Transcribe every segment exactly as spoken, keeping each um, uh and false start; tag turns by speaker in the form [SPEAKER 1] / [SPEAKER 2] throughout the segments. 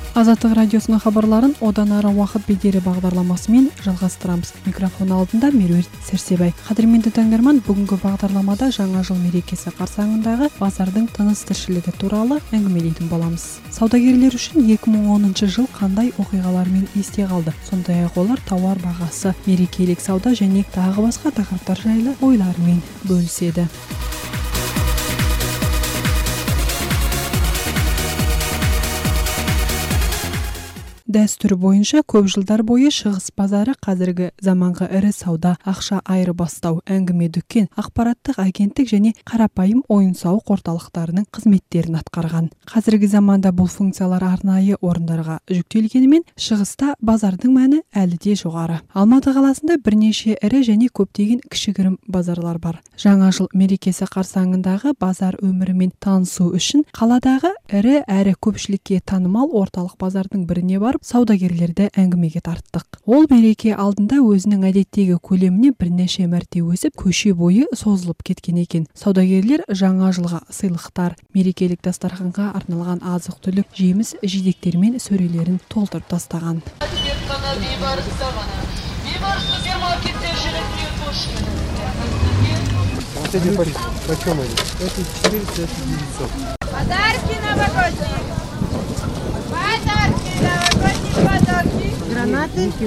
[SPEAKER 1] Азаттық радиосының хабарларын одан ары уақыт бедері бағдарламасымен жалғастырамыз. Микрофон алдында Меруерт Сәрсебай. Қадірменді тыңдарман, бүгінгі бағдарламада жаңа жыл мерекесі қарсаңындағы базардың тыныс тіршілігі туралы әңгімелейтін боламыз. Саудагерлер үшін екі мың оныншы жыл қандай оқиғалармен есте қалды? Сондай-ақ олар тауар бағасы, мерекелік сауда және тағы басқа тақырыптар жайлы ойларымен бөліседі. Дәстүр бойынша көп жылдар бойы шығыс базары қазіргі заманғы ірі сауда, ақша айырбастау, әңгіме дүкен, ақпараттық агенттік және қарапайым ойын-сауық орталықтарының қызметтерін атқарған. Қазіргі заманда бұл функциялар арнайы орындарға жүктелгенімен, шығыста базардың мәні әлі де жоғары. Алматы қаласында бірнеше ірі және көптеген кішігірім базарлар бар. Жаңа жыл мерекесі қарсаңындағы базар өмірімен танысу үшін қаладағы ірі әрі көпшілікке танымал орталық базардың біріне барып саудагерлерді әңгімеге тарттық. Ол мереке алдында өзінің әдеттегі көлеміне бірнеше мәрте өсіп, көше бойы созылып кеткен екен. Саудагерлер жаңа жылға сыйлықтар, мерекелік дастарханға арналған азық-түлік, жеміс жидектермен сөрелерін толтырып тастаған.
[SPEAKER 2] Гранаты,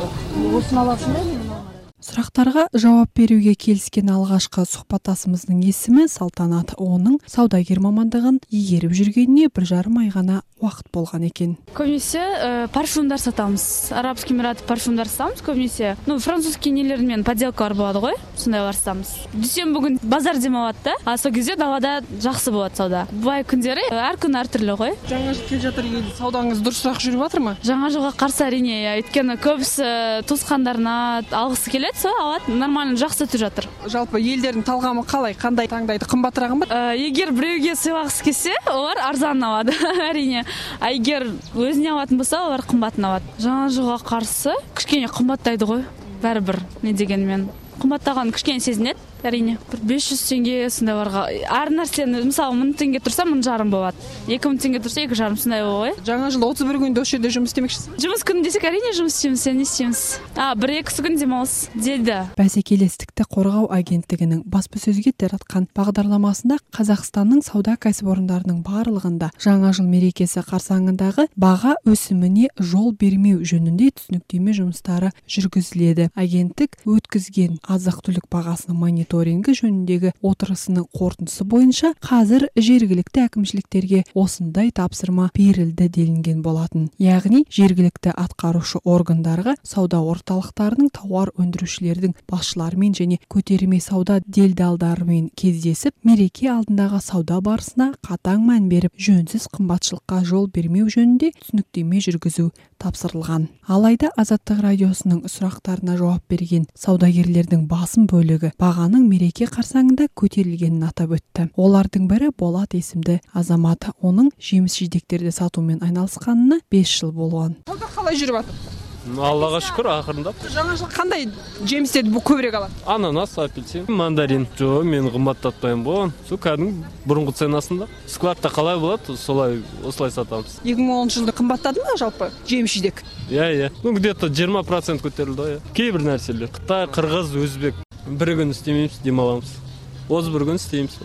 [SPEAKER 1] Сұрақтарға жауап беруге келіскен алғашқы сұхбаттасымыздың есімі Салтанат. Оның саудагер мамандығын игеріп жүргеніне бір жарым ай ғана уақыт болған екен.
[SPEAKER 3] Көбінесе ә, парфюмдар сатамыз. Арабский Эмират парфюмдар сатамыз көбінесе. Ну, французский нелермен поделкалар болады ғой, сондайлар сатамыз. Дүйсен бүгін базар демалады да, а сол кезде далада жақсы болады сауда. Бай күндері әр күн әртүрлі ғой.
[SPEAKER 1] Жаңа жыл келе жатыр, енді саудаңыз дұрысырақ жүріп жатыр ма?
[SPEAKER 3] Жаңа жылға қарсы әрине, өйткені көбісі туысқандарына алғысы келеді, сол алады, нормально жақсы өтіп жатыр.
[SPEAKER 1] Жалпы елдердің талғамы қалай? Қандай таңдайды? Қымбатырағын ба?
[SPEAKER 3] Ә, егер біреуге сыйлағысы келсе, олар арзан алады, әрине. А егер өзіне алатын болса, олар қымбатын алады. Жаңа жылға қарсы кішкене қымбаттайды ғой, бәрібір не дегенмен. Қымбаттаған кішкене сезінеді, әрине. бір бес жүз теңге сондайларға. Әр нәрсені, мысалы, мың теңге тұрса, мың жарым болады. екі мың теңге тұрса, екі жарым сондай ғой.
[SPEAKER 1] Жаңа жылда отыз бір күнде осы жерде жұмыс істемекшісіз?
[SPEAKER 3] Жұмыс күні десек, әрине жұмыс істейміз, не істейміз. А, бір-екі күн демалыс дейді.
[SPEAKER 1] Бәсекелестікті қорғау агенттігінің баспасөзге таратқан бағдарламасында Қазақстанның сауда кәсіпорындарының барлығында жаңа жыл мерекесі қарсаңындағы баға өсіміне жол бермеу жөнінде түсініктеме жұмыстары жүргізіледі. Агенттік өткізген азық-түлік бағасының мониторингі жөніндегі отырысының қорытындысы бойынша қазір жергілікті әкімшіліктерге осындай тапсырма берілді делінген болатын. Яғни жергілікті атқарушы органдарға сауда орталықтарының тауар өндірушілердің басшыларымен және көтерме сауда делдалдарымен кездесіп, мереке алдындағы сауда барысына қатаң мән беріп, жөнсіз қымбатшылыққа жол бермеу жөнінде түсініктеме жүргізу тапсырылған. Алайда Азаттық радиосының сұрақтарына жауап берген саудагерлердің басым бөлігі бағаның мереке қарсаңында көтерілгенін атап өтті. Олардың бірі Болат есімді азамат. Оның жеміс жидектерді сатумен айналысқанына бес жыл болған.
[SPEAKER 4] Сауда қалай жүріп жатыр?
[SPEAKER 5] Аллаға шүкір, ақырындап.
[SPEAKER 4] Жаңа жыл қандай жемістерді бұл көбірек алады?
[SPEAKER 5] Ананас, апельсин, мандарин. Жоқ, мен қымбаттатпаймын болған. Сол кәдімгі бұрынғы ценасында. Складта қалай болады, солай осылай сатамыз.
[SPEAKER 4] екі мың оныншы жылда қымбаттады ма жалпы жеміс жидек?
[SPEAKER 5] Иә, иә. Ну, где-то жиырма процент көтерілді ғой. Кейбір нәрселер. Қытай, Қырғыз, Өзбек. Бір күн істемейміз, демаламыз. отыз бір күн істейміз.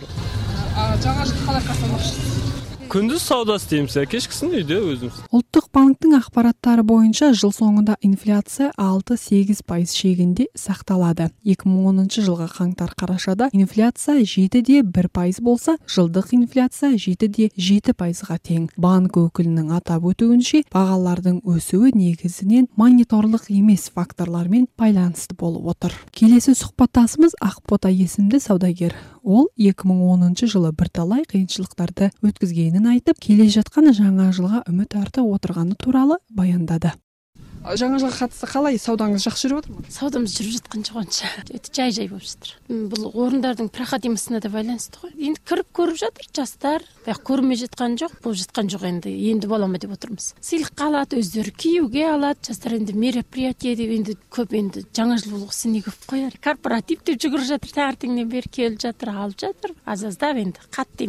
[SPEAKER 4] Жаңа жылды қалай қарсы
[SPEAKER 5] Күндіз сауда істейміз, кешкісін үйде өзіміз.
[SPEAKER 1] Ұлттық банктың ақпараттары бойынша жыл соңында инфляция алты-сегіз пайыз шегінде сақталады. екі мың оныншы жылғы қаңтар-қарашада инфляция жеті де бір пайыз болса, жылдық инфляция жеті де жеті пайызға тең. Банк өкілінің атап өтуінше, бағалардың өсуі негізінен мониторлық емес факторлармен байланысты болып отыр. Келесі сұхбаттасымыз Ақбота есімді саудагер. Ол екі мың оныншы жылы бірталай қиыншылықтарды өткізгенін айтып, келе жатқан жаңа жылға үміт арта отырғаны туралы баяндады.
[SPEAKER 4] Жаңа жылға қатысты қалай саудаңыз жақсы жүріп отыр ма?
[SPEAKER 2] Саудамыз жүріп жатқан жоқ онша. Өте жай-жай болып жатыр. Бұл орындардың проходимостына да байланысты ғой. Енді кіріп көріп жатыр жастар, бірақ көрмей жатқан жоқ, болып жатқан жоқ енді. Енді бола ма деп отырмыз. Сыйлыққа алады, өздері киюге алады. Жастар енді мероприятие деп енді көп енді жаңа жыл болғысы не көп қояр. Корпоратив деп жүгіріп жатыр, таңертеңнен бері келіп жатыр, алып жатыр. Аз-аздап енді қатты емес.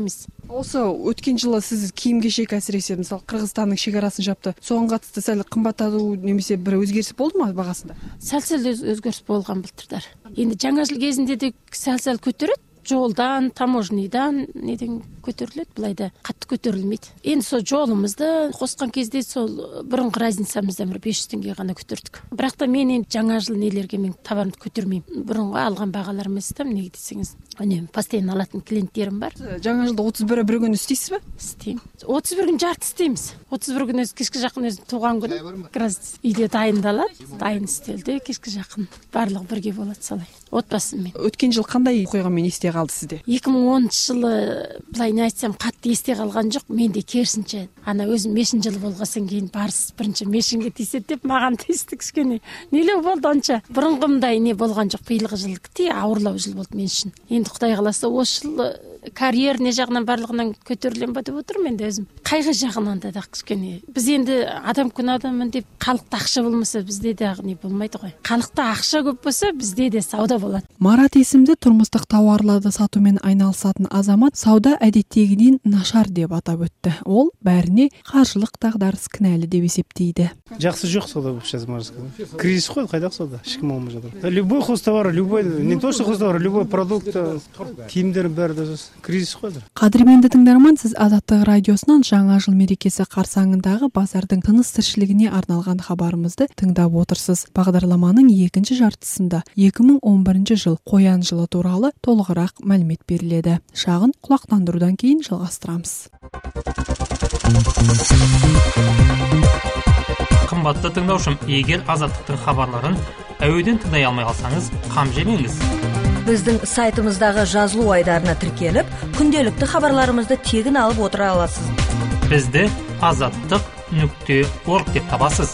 [SPEAKER 4] Осы өткен жылы сіз киім кешек әсіресе мысалы Қырғызстанның шекарасын жапты. Соған қатысты сәл қымбаттату немесе бір өзгеріс болды ма бағасында?
[SPEAKER 2] Сәл-сәл өзгеріс болған былтырдар. Енді жаңа жыл кезінде де сәл-сәл көтереді. Жолдан, таможнядан неден көтеріледі, былайда қатты көтерілмейді. Енді сол жолымызды қосқан кезде сол бұрынғы разницамыздан бір бес жүз теңге ғана көтердік. Бірақ та мен енді жаңа жыл нелерге мен товарымды көтермеймін. Бұрынғы алған бағаларым емес та, неге десеңіз, үнемі постоянно алатын клиенттерім бар.
[SPEAKER 4] Жаңа жылда отыз бірі бір күн істейсіз бе?
[SPEAKER 2] Істеймін. отыз бір күн жарты істейміз. отыз бір күн өзі кешкі жақын өзім туған күн. Біраз үйде дайындалады, дайын істелді, кешкі жақын барлығы бірге болады солай. Отбасыммен.
[SPEAKER 4] Өткен жыл қандай оқиғамен есте қалды сізде?
[SPEAKER 2] екі мың оныншы жылы былай не айтсам қатты есте қалған жоқ. Менде керісінше ана өзім мешін жылы болғасын кейін барыс бірінші мешінге тиіседі деп маған тиісті кішкене. Нелеу болды онша. Бұрынғымдай не болған жоқ. Биылғы жыл те ауырлау жыл болды мен үшін. Енді Құдай қаласа осы жылы карьер не жағынан барлығынан көтерілем ба деп отырмын енді өзім. Қайғы жағынан да кішкене. Біз енді адам күн адамын деп халықта ақша болмаса бізде де не болмайды ғой. Халықта ақша көп болса бізде де сауда болады.
[SPEAKER 1] Марат есімді тұрмыстық тауарларды сатумен айналысатын азамат сауда әдеттегіден нашар деп атап өтті. Ол бәріне қаржылық дағдарыс кінәлі деп есептейді.
[SPEAKER 6] Жақсы жоқ сауда болып сейчас можно сказать. Кризис қой, қайда сауда? Ешкім алмай жатыр. Любой хозтовар, любой, не то что хозтовар, любой продукт, киімдер бәрі де кризис қой.
[SPEAKER 1] Қадірменді тыңдарман, сіз Азаттық радиосынан жаңа жыл мерекесі қарсаңындағы базардың тыныс тіршілігіне арналған хабарымызды тыңдап отырсыз. Бағдарламаның екінші жартысында екі мың он бірінші жыл қоян жылы туралы толығырақ мәлімет беріледі. Шағын құлақтандырудан кейін жалғастырамыз.
[SPEAKER 7] Қымбатты тыңдаушым, егер Азаттықтың хабарларын әуеден тыңдай алмай қалсаңыз, қам жемеңіз.
[SPEAKER 8] Біздің сайтымыздағы жазылу айдарына тіркеліп, күнделікті хабарларымызды тегін алып отыра аласыз.
[SPEAKER 7] Бізді азаттық нүкте орг деп табасыз.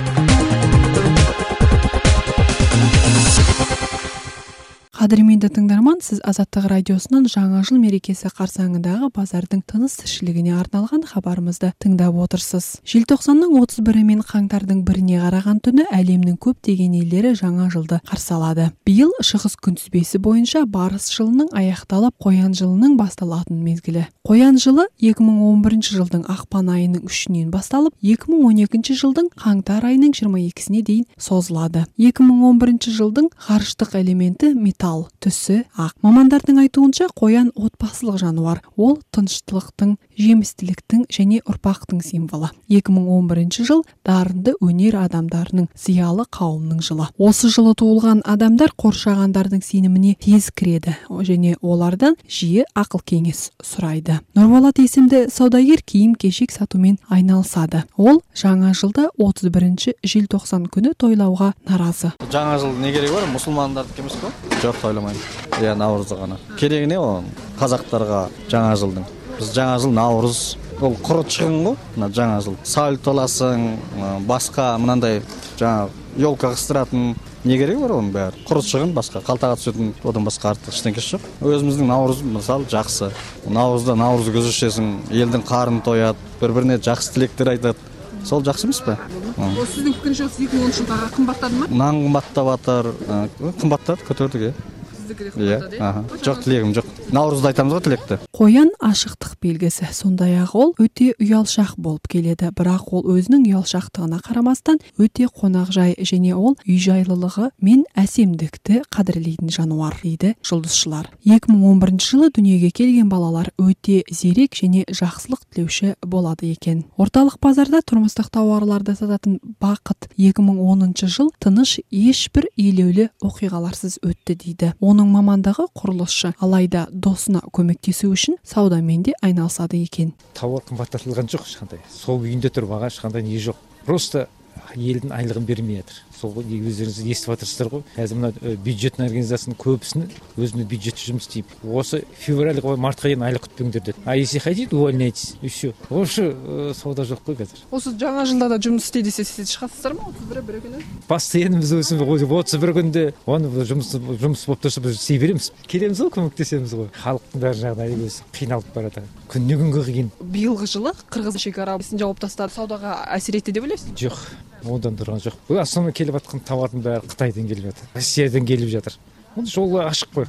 [SPEAKER 1] Қадірменді тыңдарман, сіз Азаттық радиосынан жаңа жыл мерекесі қарсаңындағы базардың тыныс тіршілігіне арналған хабарымызды тыңдап отырсыз. Желтоқсанның отыз бірі мен қаңтардың біріне қараған түні әлемнің көптеген елдері жаңа жылды қарсы алады. Биыл шығыс күнтізбесі бойынша барыс жылының аяқталып, қоян жылының басталатын мезгілі. Қоян жылы екі мың он бірінші жылдың ақпан айының үшінен басталып, екі мың он екінші жылдың қаңтар айының жиырма екісіне дейін созылады. екі мың он бірінші жылдың ғарыштық элементі металл, түсі ақ. Мамандардың айтуынша қоян отбасылық жануар. Ол тыныштылықтың, жемістіліктің және ұрпақтың символы. екі мың он бірінші жыл дарынды өнер адамдарының, зиялы қауымның жылы. Осы жылы туылған адамдар қоршағандардың сеніміне тез кіреді және олардан жиі ақыл кеңес сұрайды. Нұрболат есімді саудагер киім кешек сатумен айналысады. Ол жаңа жылда отыз бірінші желтоқсан күні тойлауға наразы.
[SPEAKER 9] Жаңа жыл не керек бар? Мұсылмандардікі емес қой? Жоқ, тойламаймын. Иә, наурызды ғана. Керегі не ол? Қазақтарға жаңа жылдың. Біз жаңа жыл наурыз, ол құры шығын ғой, жаңа жыл. Салют аласың, басқа мынандай жаңа елка қыстыратын не керек бар оның бәрі? Құры шығын басқа, қалтаға түсетін, одан басқа артық ештеңкесі жоқ. Өзіміздің наурыз мысалы жақсы. Наурызда наурыз көз ішесің, елдің қарын тояды, бір-біріне жақсы тілектер айтады. Сол жақсы емес пе?
[SPEAKER 4] Ол сіздің пікіріңізше екі мың оныншы жылдағы қымбаттады ма?
[SPEAKER 9] Нан қымбаттап жатыр, қымбаттады, көтердік, иә. Жоқ, тілегім жоқ. Наурызда айтамыз ғой тілекті.
[SPEAKER 1] Қоян ашықтық белгісі, сондай-ақ ол өте ұялшақ болып келеді, бірақ ол өзінің ұялшақтығына қарамастан өте қонақжай және ол үй-жайлылығы мен әсемдікті қадірлейтін жануар дейді жұлдызшылар. екі мың он бірінші жылы дүниеге келген балалар өте зерек және жақсылық тілеуші болады екен. Орталық базарда тұрмыстық тауарларды сататын Бақыт екі мың оныншы жыл тыныш ешбір елеулі оқиғаларсыз өтті дейді. Оның мамандығы құрылысшы, алайда досына көмектесу үшін саудамен де айналысады екен.
[SPEAKER 10] Тауар қымбаттатылған жоқ ешқандай. Сол үйінде тұр, баға ешқандай не жоқ. Просто елдің айлығын бермей жатыр. Сол өздеріңіз естіп отырсыздар ғой. Қазір мына бюджетный организацияның көбісінің өзінің бюджеті жұмыс істейді. Осы февраль мартқа дейін айлық күтпеңдер деді. А если хотите, увольняйтесь. И все. Вообще сауда жоқ қой қазір.
[SPEAKER 4] Осы жаңа жылда да жұмыс істей десе сіз шығасыздар ма отыз бірі бір күні?
[SPEAKER 10] Постоянно біз өзіміз отыз бір күнде оны жұмыс жұмыс болып тұрса біз істей береміз. Келеміз ғой, көмектесеміз ғой. Халықтың бәрі жағдайы өзі қиналып барады. Күннен күнге қиын.
[SPEAKER 4] Биылғы жылы Қырғыз шекарасын жауып тастады. Саудаға әсер етті деп ойлайсыз?
[SPEAKER 10] Жоқ. Одан тұрған жоқ. Бұл основной келіп жатқан тауардың бәрі Қытайдан келіп жатыр, Россиядан келіп жатыр. Ол жолы ашық қой.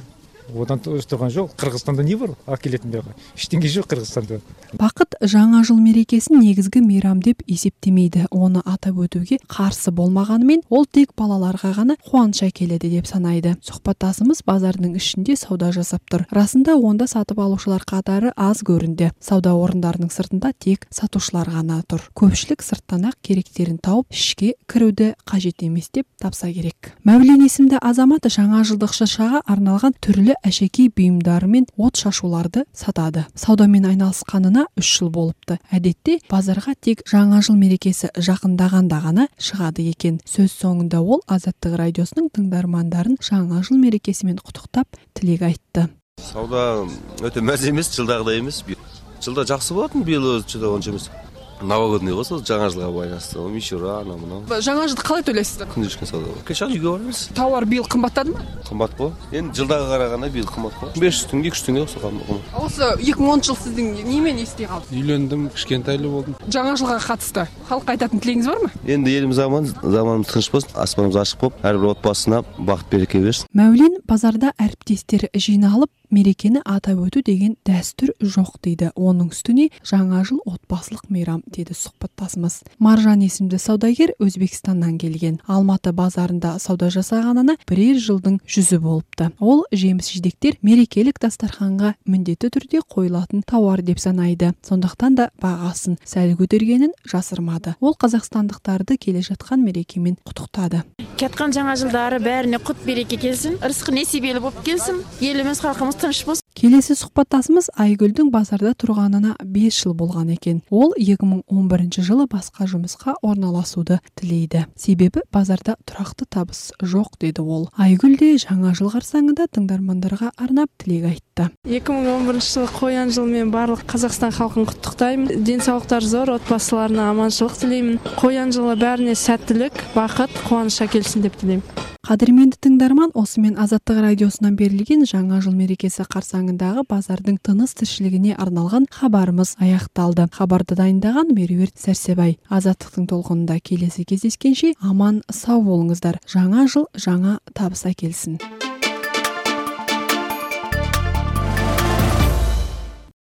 [SPEAKER 10] одан тұрған жоқ. Қырғызстанда не бар әкелетін бияға? Ештеңе жоқ Қырғызстанда.
[SPEAKER 1] Бақыт жаңа жыл мерекесін негізгі мейрам деп есептемейді. Оны атап өтуге қарсы болмағанымен, ол тек балаларға ғана қуаныш әкеледі деп санайды. Сұхбаттасымыз базардың ішінде сауда жасап тұр. Расында онда сатып алушылар қатары аз көрінді. Сауда орындарының сыртында тек сатушылар ғана тұр. Көпшілік сырттан ақ керектерін тауып, ішке кіруді қажет емес деп тапса керек. Мәулен есімді азамат жаңа жылдық шыршаға арналған түрлі әшекей бұйымдары мен от шашуларды сатады. Саудамен айналысқанына үш жыл болыпты. Әдетте базарға тек жаңа жыл мерекесі жақындағанда ғана шығады екен. Сөз соңында ол Азаттық радиосының тыңдармандарын жаңа жыл мерекесімен құттықтап тілек айтты.
[SPEAKER 11] Сауда өте мәз емес, жылдағыдай емес. Жылда жақсы болатын, биыл жылда онша емес. Новогодный болса, жаңа жылға байланысты. Мишура, ана мынау.
[SPEAKER 4] Жаңа жылды қалай төлейсіздер?
[SPEAKER 11] Күнделікті сауда. Кешен үйге барамыз.
[SPEAKER 4] Тауар биыл қымбаттады ма?
[SPEAKER 11] Қымбат қой. Енді жылдағы қарағанда биыл қымбат қой. бес жүз теңге, екі жүз теңге қымбат.
[SPEAKER 4] Осы екі мың оныншы жыл сіздің немен есте қалды?
[SPEAKER 5] Үйлендім, кішкентайлы болдым.
[SPEAKER 4] Жаңа жылға қатысты халыққа айтатын тілегіңіз бар ма?
[SPEAKER 11] Енді еліміз аман, заманымыз тыныш болсын, аспанымыз ашық болып, әрбір отбасына бақыт береке берсін.
[SPEAKER 1] Мәулен базарда әріптестері жиналып мерекені атап өту деген дәстүр жоқ дейді. Оның үстіне жаңа жыл отбасылық мейрам деді сұхбаттасымыз. Маржан есімді саудагер Өзбекстаннан келген. Алматы базарында сауда жасағанына бірер жылдың жүзі болыпты. Ол жеміс жидектер мерекелік дастарханға міндетті түрде қойылатын тауар деп санайды. Сондықтан да бағасын сәл көтергенін жасырмады. Ол қазақстандықтарды келе жатқан мерекемен құттықтады.
[SPEAKER 2] Кеткен жаңа жылдары бәріне құт береке келсін, ырысқы несібелі болып келсін, еліміз халқымыз тыныш болсын.
[SPEAKER 1] Келесі сұхбаттасымыз Айгүлдің базарда тұрғанына бес жыл болған екен. Ол екі мың он бірінші жылы басқа жұмысқа орналасуды тілейді. Себебі базарда тұрақты табыс жоқ деді ол. Айгүл де жаңа жыл қарсаңында тыңдармандарға арнап тілек айтты.
[SPEAKER 12] екі мың он бірінші жылы қоян жылмен барлық Қазақстан халқын құттықтаймын. Денсаулықтар зор, отбасыларына аманшылық тілеймін. Қоян жылы бәріне сәттілік, бақыт, қуаныш әкелсін деп тілеймін.
[SPEAKER 1] Қадірменді тыңдарман, осымен Азаттық радиосынан берілген жаңа жыл мерекесі қарсаңындағы базардың тыныс тіршілігіне арналған хабарымыз аяқталды. Хабарды дайындаған Меруерт Сәрсебай. Азаттықтың толқынында келесі кездескенше аман сау болыңыздар. Жаңа жыл жаңа табыс әкелсін.